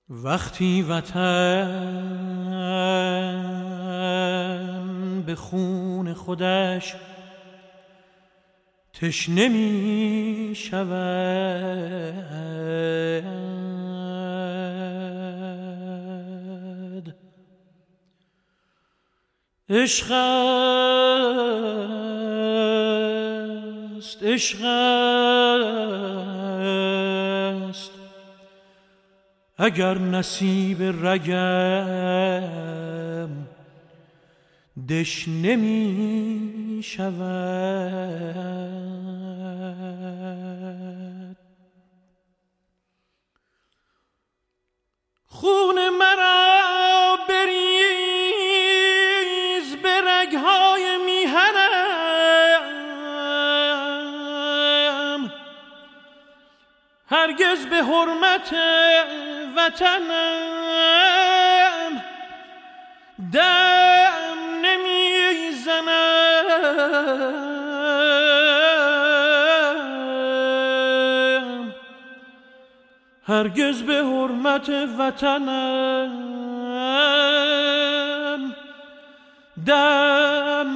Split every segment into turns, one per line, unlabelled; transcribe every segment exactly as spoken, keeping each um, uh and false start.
وقتی وطن به خون خودش تشنه می شود، عشق است، عشق است اگر نصیب رگم دشنه می شود. خون مرا بریز به رگهای میهنم، هرگز به حرمت وطنم دم نمیزنم، هرگز به حرمت وطنم دم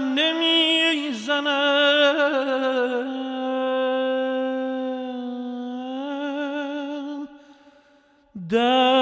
نمیزنم، دم